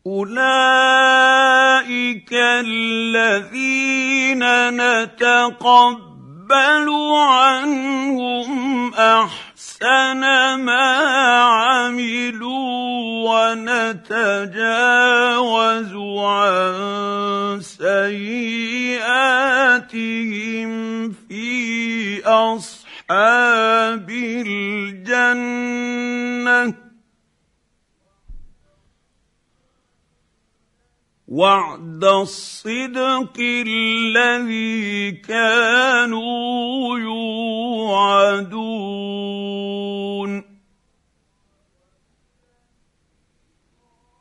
أولئك الذين نتقبل عنهم أحسن ما عملوا ونتجاوز عن سيئاتهم في أصحاب الجنة وعد الصدق الذي كانوا يوعدون.